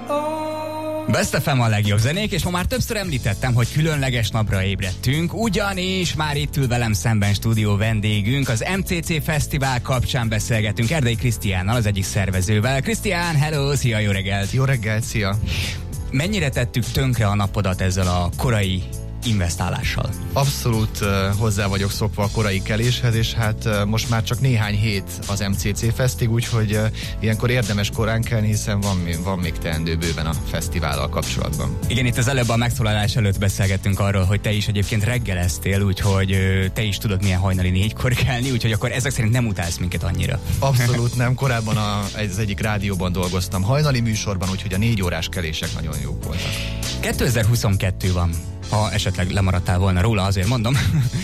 Best FM a legjobb zenék, és ma már többször említettem, hogy különleges napra ébredtünk, ugyanis már itt ül velem szemben stúdió vendégünk, az MCC Fesztivál kapcsán beszélgetünk Erdei Krisztiánnal, az egyik szervezővel. Krisztián, hello, szia, jó reggelt! Jó reggelt, szia! Mennyire tettük tönkre a napodat ezzel a korai investálással? Abszolút hozzá vagyok szokva a korai keléshez, és hát most már csak néhány hét az MCC Festig, úgyhogy ilyenkor érdemes korán kelni, hiszen van még teendő bőven a fesztivállal kapcsolatban. Igen, itt az előbb a megszólalás előtt beszélgettünk arról, hogy te is egyébként reggeleztél, úgyhogy te is tudod milyen hajnali 4-kor kelni, úgyhogy akkor ezek szerint nem utálsz minket annyira. Abszolút nem, korábban az egyik rádióban dolgoztam hajnali műsorban, úgyhogy a 4 órás kelések nagyon jók voltak. 2022 van. Ha esetleg lemaradtál volna róla, azért mondom.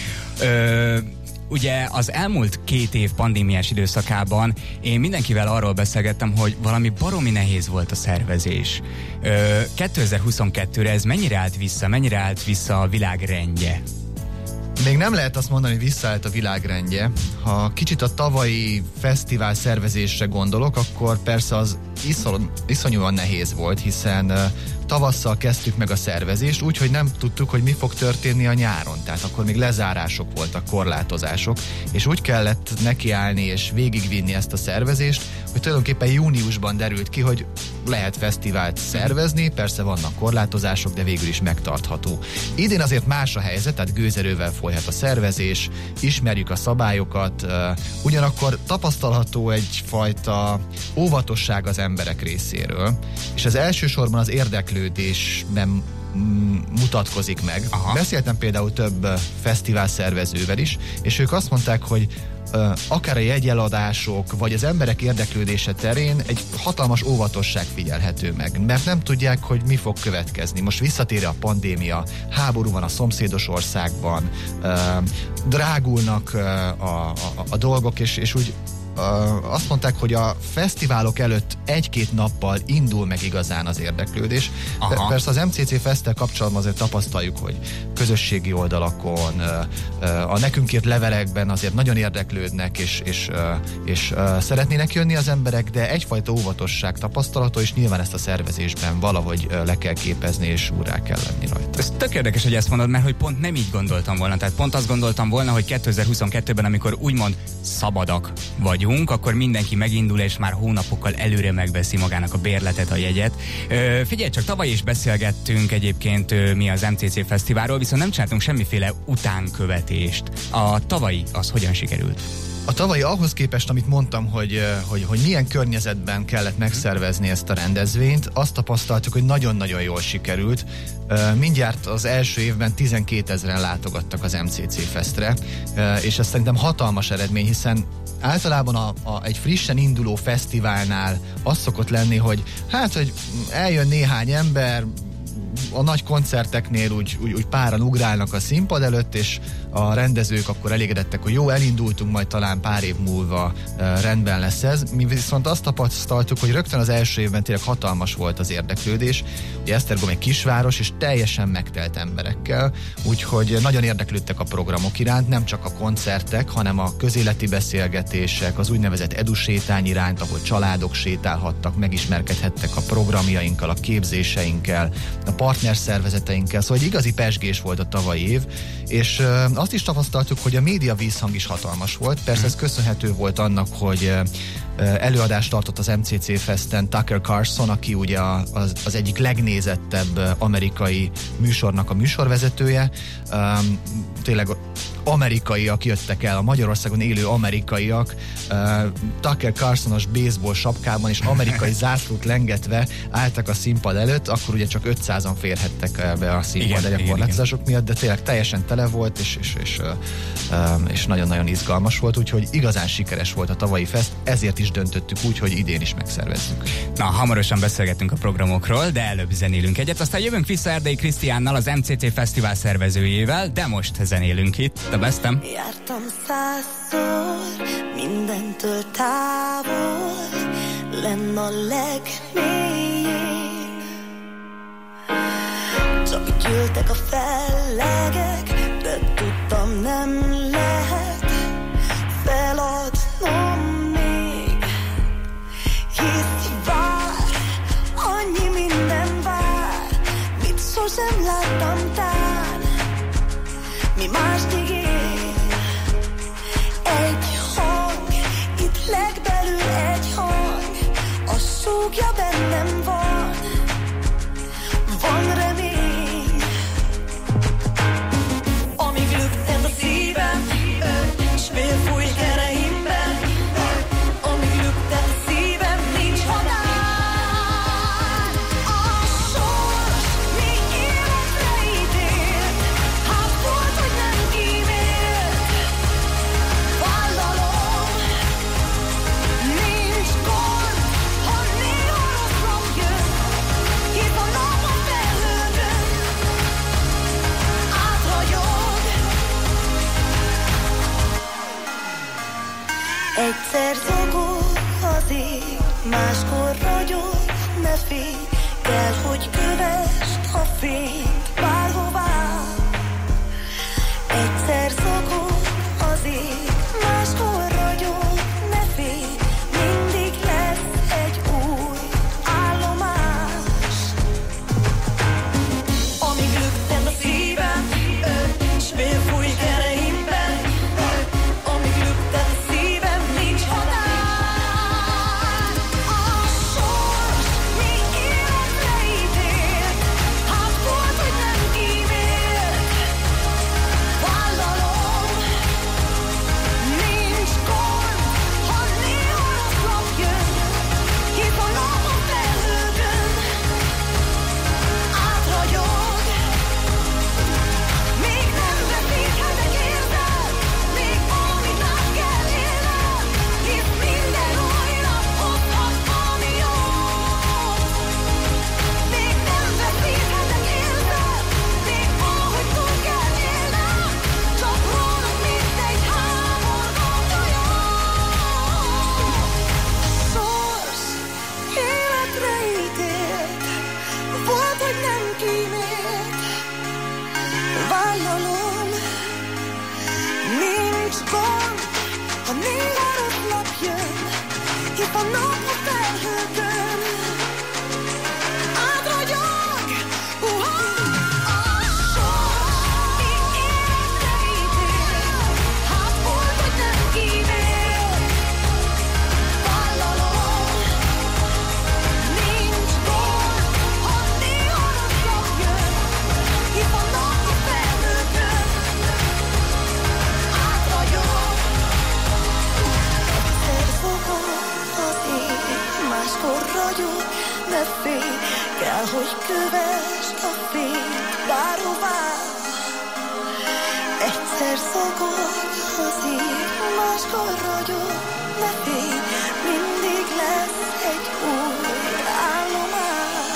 Ugye az elmúlt 2 év pandémiás időszakában én mindenkivel arról beszélgettem, hogy valami baromi nehéz volt a szervezés. 2022-re ez mennyire állt vissza a világ rendje? Még nem lehet azt mondani, hogy visszaállt a világrendje. Ha kicsit a tavalyi fesztivál szervezésre gondolok, akkor persze az iszonyúan nehéz volt, hiszen tavasszal kezdtük meg a szervezést, úgyhogy nem tudtuk, hogy mi fog történni a nyáron. Tehát akkor még lezárások voltak, korlátozások, és úgy kellett nekiállni és végigvinni ezt a szervezést, hogy tulajdonképpen júniusban derült ki, hogy lehet fesztivált szervezni, persze vannak korlátozások, de végül is megtartható. Idén azért más a helyzet, tehát gőzerővel folyhat a szervezés, ismerjük a szabályokat, ugyanakkor tapasztalható egyfajta óvatosság az emberek részéről, és az elsősorban az érdeklődésben mutatkozik meg. Aha. Beszéltem például több fesztivál szervezővel is, és ők azt mondták, hogy akár a jegyeladások, vagy az emberek érdeklődése terén egy hatalmas óvatosság figyelhető meg, mert nem tudják, hogy mi fog következni. Most visszatér a pandémia, háború van a szomszédos országban, drágulnak a dolgok, és úgy azt mondták, hogy a fesztiválok előtt 1-2 nappal indul meg igazán az érdeklődés. Persze az MCC Festtel kapcsolatban azért tapasztaljuk, hogy közösségi oldalakon, a nekünk írt levelekben azért nagyon érdeklődnek, és szeretnének jönni az emberek, de egyfajta óvatosság tapasztalható, és nyilván ezt a szervezésben valahogy le kell képezni, és úrrá kell lenni rajta. Ez tök érdekes, hogy ezt mondod, mert hogy pont nem így gondoltam volna. Tehát pont azt gondoltam volna, hogy 2022-ben, amikor úgymond szabadak vagyunk, akkor mindenki megindul, és már hónapokkal előre megveszi magának a bérletet, a jegyet. Figyelj csak, tavaly is beszélgettünk egyébként mi az MCC Fesztiválról, viszont nem csináltunk semmiféle utánkövetést. A tavalyi az hogyan sikerült? A tavalyi ahhoz képest, amit mondtam, hogy milyen környezetben kellett megszervezni ezt a rendezvényt, azt tapasztaltuk, hogy nagyon-nagyon jól sikerült. Mindjárt az első évben 12 000-en látogattak az MCC Festre, és ez szerintem hatalmas eredmény, hiszen általában egy frissen induló fesztiválnál az szokott lenni, hogy hogy eljön néhány ember, a nagy koncerteknél úgy páran ugrálnak a színpad előtt, és a rendezők akkor elégedettek, hogy jó, elindultunk, majd talán pár év múlva rendben lesz ez. Mi viszont azt tapasztaltuk, hogy rögtön az első évben tényleg hatalmas volt az érdeklődés. Ugye Esztergom egy kisváros, és teljesen megtelt emberekkel, úgyhogy nagyon érdeklődtek a programok iránt, nem csak a koncertek, hanem a közéleti beszélgetések, az úgynevezett edusétány iránt, ahol családok sétálhattak, megismerkedhettek a programjainkkal, a képzéseinkkel, a partnerszervezeteinkkel, szóval egy igazi pezsgés volt a tavalyi év, és azt is tapasztaltuk, hogy a média vízhang is hatalmas volt. Persze ez köszönhető volt annak, hogy előadást tartott az MCC Festen Tucker Carlson, aki ugye az egyik legnézettebb amerikai műsornak a műsorvezetője. Tényleg amerikaiak jöttek el, a Magyarországon élő amerikaiak, Tucker Carlsonos baseball sapkában és amerikai zászlót lengetve álltak a színpad előtt, akkor ugye csak 500-an férhettek be a színpad a korlátozások miatt, de tényleg teljesen tele volt, és nagyon-nagyon izgalmas volt, úgyhogy igazán sikeres volt a tavalyi fest, ezért is döntöttük úgy, hogy idén is megszervezzük. Na, hamarosan beszélgetünk a programokról, de előbb zenélünk egyet, aztán jövünk vissza Erdei Krisztiánnal, az MCC Fesztivál szervezőjével, de most zenélünk itt. A Bestem. Jártam 100-szor, mindentől távol, lenn a legmélyén. Csak gyűltek a fellegek, de tudtam nem lehet feladnom még. Hisz vár annyi minden. sosem láttam tán, mi mást ígér. Egy hang, itt legbelül egy hang, a súgja bennem van, van remény. Amíg lüktet a szívem, s félfújik ereimben, amíg lüktet a szívem, nincs határ. A sors mi életre ítélt, hát volt, hogy nem kímélt. Vállalom, nincs gond, ha néha rossz nap jön, hisz a nap a felhőkön átragyog. Egyszer zokog az ég, máskor ragyog, ne félj, kell, hogy kövesd a fényt bárhová. Egyszer zokog az ég, máskor ragyog, ne félj, mindig lesz egy új állomás. Amíg lüktet a szívem, s félfújik ereimben, amíg lüktet a szívem, nincs határ. A sors mi életre ítélt, hát volt, hogy nem kímélt. Vállalom, nincs gond, ha néha rossz nap jön, hisz a nap a felhőkön átragyog. Még nem veszíthetek érzed, még amit át kell élnem, hisz minden új nap hozhat valami jót. Még nem veszíthetek érzed, még ahogy túl kell élnem, csak rólad mindegy háborgó folyó. Sors életre ítélt, volt, hogy nem kímélt. Vállalom, nincs gond, ha néha rossz nap jön, hisz a nap a felhőkön átragyog. A sors mi életre ítélt, hát volt, hogy nem kímélt. Vállalom, nincs gond, ha néha rossz nap jön, hisz a nap a felhőkön átragyog. Egyszer zokog az ég, máskor ragyog, ne félj, kell, hogy kövesd a fényt bárhová. Egyszer zokog az ég, máskor ragyog, ne félj, mindig lesz egy új állomás.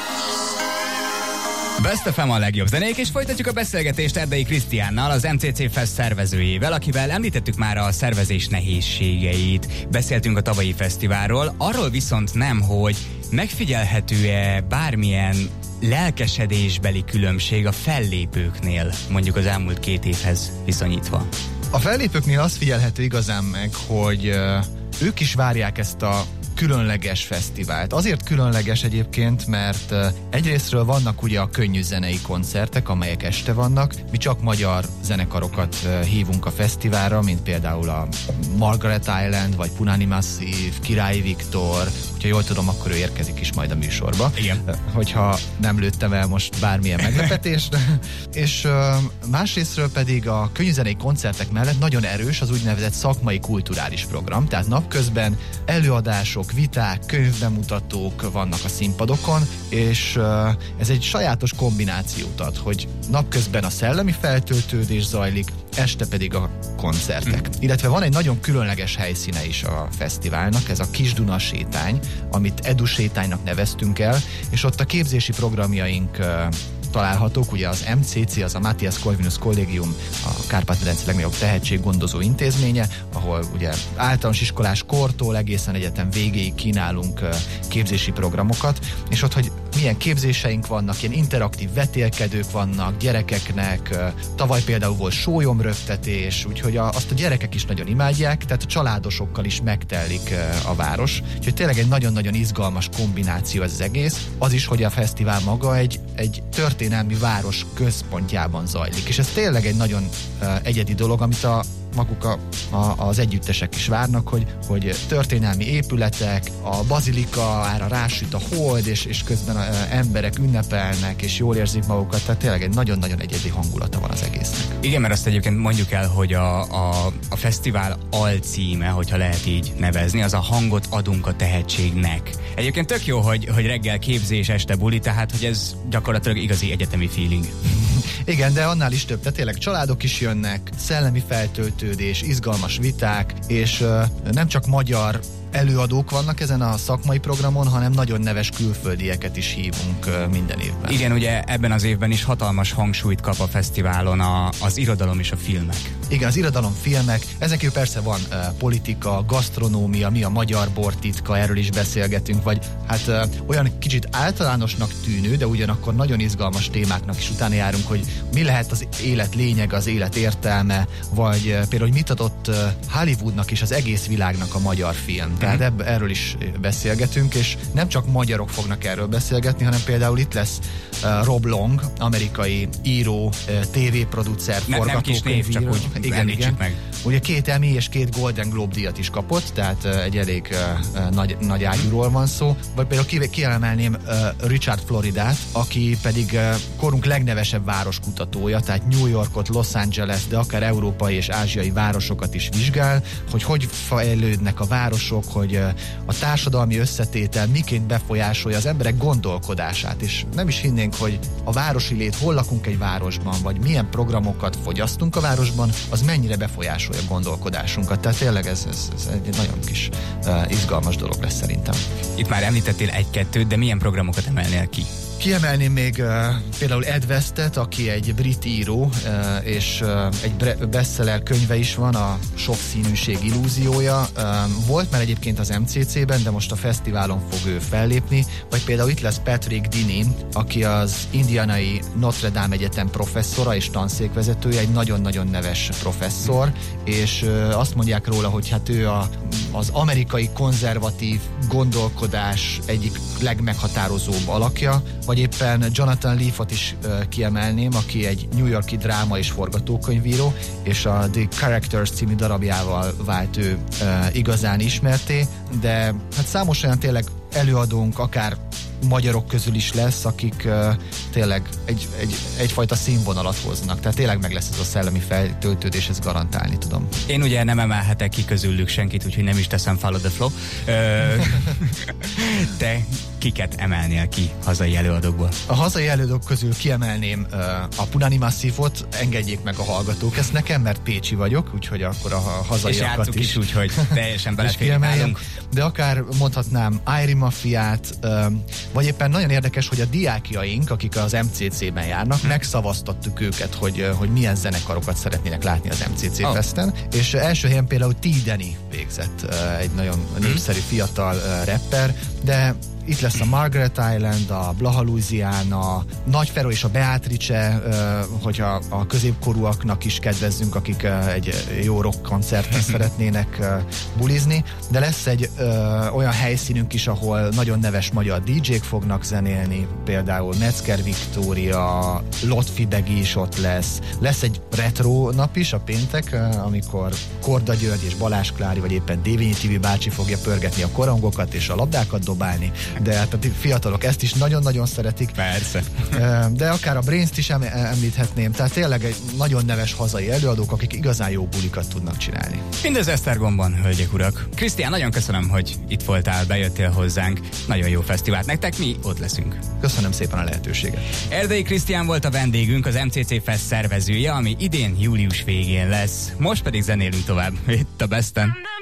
Best FM a legjobb zenék, és folytatjuk a beszélgetést Erdei Krisztiánnal, az MCC Fest szervezőjével, akivel említettük már a szervezés nehézségeit. Beszéltünk a tavalyi fesztiválról, arról viszont nem, hogy megfigyelhető-e bármilyen lelkesedésbeli különbség a fellépőknél, mondjuk az elmúlt 2 évhez viszonyítva. A fellépőknél azt figyelhető igazán meg, hogy ők is várják ezt a különleges fesztivált. Azért különleges egyébként, mert egyrésztről vannak ugye a könnyű zenei koncertek, amelyek este vannak. Mi csak magyar zenekarokat hívunk a fesztiválra, mint például a Margaret Island, vagy Punani Massive, Királyi Viktor. Ha jól tudom, akkor ő érkezik is majd a műsorba. Igen. Hogyha nem lőttem el most bármilyen meglepetést. És másrésztről pedig a könnyűzenei koncertek mellett nagyon erős az úgynevezett szakmai kulturális program. Tehát napközben előadások, viták, könyvbemutatók vannak a színpadokon, és ez egy sajátos kombinációt ad, hogy napközben a szellemi feltöltődés zajlik, este pedig a koncertek. Illetve van egy nagyon különleges helyszíne is a fesztiválnak, ez a Kis-Duna sétány, amit Edu sétánynak neveztünk el, és ott a képzési programjaink találhatók, ugye az MCC, az a Matthias Corvinus Collegium, a Kárpát-medence legnagyobb tehetséggondozó intézménye, ahol ugye általános iskolás kortól egészen egyetem végéig kínálunk képzési programokat, és ott, hogy milyen képzéseink vannak, ilyen interaktív vetélkedők vannak gyerekeknek, tavaly például volt sólyomröptetés, úgyhogy azt a gyerekek is nagyon imádják, tehát a családosokkal is megtellik a város, úgyhogy tényleg egy nagyon-nagyon izgalmas kombináció ez az egész. Az is, hogy a fesztivál maga egy egy történelmi város központjában zajlik. És ez tényleg egy nagyon egyedi dolog, amit maguk az együttesek is várnak, hogy történelmi épületek, a bazilikára rásüt a hold, és közben emberek ünnepelnek, és jól érzik magukat, tehát tényleg egy nagyon-nagyon egyedi hangulata van az egésznek. Igen, mert azt egyébként mondjuk el, hogy a fesztivál alcíme, hogyha lehet így nevezni, az a hangot adunk a tehetségnek. Egyébként tök jó, hogy reggel képzés, este buli, tehát hogy ez gyakorlatilag igazi egyetemi feeling. Igen, de annál is több, tehát tényleg családok is jönnek, szellemi feltöltődés, izgalmas viták, és nem csak magyar előadók vannak ezen a szakmai programon, hanem nagyon neves külföldieket is hívunk minden évben. Igen, ugye ebben az évben is hatalmas hangsúlyt kap a fesztiválon az irodalom és a filmek. Igen, az irodalom, filmek, ezen kívül persze van politika, gasztronómia, mi a magyar bor titka, erről is beszélgetünk, vagy hát olyan kicsit általánosnak tűnő, de ugyanakkor nagyon izgalmas témáknak is utána járunk, hogy mi lehet az élet lényeg, az élet értelme, vagy például, hogy mit adott Hollywoodnak és az egész világnak a magyar film. Tehát erről is beszélgetünk, és nem csak magyarok fognak erről beszélgetni, hanem például itt lesz Rob Long, amerikai író, tévéproducer, forgatókönyvíró. Igen. Meg. Ugye 2 Emmy és 2 Golden Globe díjat is kapott, tehát egy elég nagy ágyúról van szó. Vagy például kiemelném Richard Floridát, aki pedig korunk legnevesebb városkutatója, tehát New Yorkot, Los Angeles, de akár európai és ázsiai városokat is vizsgál, hogy fejlődnek a városok, hogy a társadalmi összetétel miként befolyásolja az emberek gondolkodását, és nem is hinnénk, hogy a városi lét, hol lakunk egy városban, vagy milyen programokat fogyasztunk a városban, az mennyire befolyásolja a gondolkodásunkat. Tehát tényleg ez egy nagyon kis izgalmas dolog lesz szerintem. Itt már említettél 1-2, de milyen programokat emelnél ki? Kiemelném még például Ed Westet, aki egy brit író, és egy bestseller könyve is van, a Sokszínűség illúziója. Volt már egyébként az MCC-ben, de most a fesztiválon fog ő fellépni, vagy például itt lesz Patrick Dini, aki az indianai Notre Dame Egyetem professzora és tanszékvezetője, egy nagyon-nagyon neves professzor, és azt mondják róla, hogy hát ő az amerikai konzervatív gondolkodás egyik legmeghatározóbb alakja, vagy éppen Jonathan Leafot is kiemelném, aki egy New York-i dráma és forgatókönyvíró, és a The Characters című darabjával vált ő igazán ismerté, de hát számos olyan tényleg előadónk, akár magyarok közül is lesz, akik tényleg egyfajta színvonalat hoznak. Tehát tényleg meg lesz ez a szellemi feltöltődés, ezt garantálni tudom. Én ugye nem emelhetek ki közülük senkit, úgyhogy nem is teszem Follow the Flow. Te kiket emelnél ki hazai előadókból? A hazai előadók közül kiemelném a Punani Massifot, engedjék meg a hallgatók ezt nekem, mert pécsi vagyok, úgyhogy akkor a hazaiakat is úgyhogy teljesen beleférjük nálunk. De akár mondhatnám Airi Mafiát, vagy éppen nagyon érdekes, hogy a diákjaink, akik az MCC-ben járnak, megszavaztattuk őket, hogy milyen zenekarokat szeretnének látni az MCC Festen, és első helyen például T-Denny végzett, egy nagyon népszerű fiatal rapper, de itt lesz a Margaret Island, a Blaha Louisiana, Nagyferó és a Beatrice, hogyha a középkorúaknak is kedvezzünk, akik egy jó rock koncerten szeretnének bulizni, de lesz egy olyan helyszínünk is, ahol nagyon neves magyar DJ-k fognak zenélni, például Metzger Viktória, Lotfi Begi is ott lesz. Lesz egy retro nap is a péntek, amikor Korda György és Balázs Klári, vagy éppen Dévényi Tibi bácsi fogja pörgetni a korongokat és a labdákat dobálni, de hát a fiatalok ezt is nagyon-nagyon szeretik. Persze. De akár a Brainst is említhetném, tehát tényleg egy nagyon neves hazai előadók, akik igazán jó bulikat tudnak csinálni. Mindez Esztergomban, hölgyek, urak. Krisztián, nagyon köszönöm, hogy itt voltál, bejöttél hozzánk. Nagyon jó fesztivált nektek, mi ott leszünk. Köszönöm szépen a lehetőséget. Erdei Krisztián volt a vendégünk, az MCC Fest szervezője, ami idén július végén lesz. Most pedig zenélünk tovább. Itt a Besten.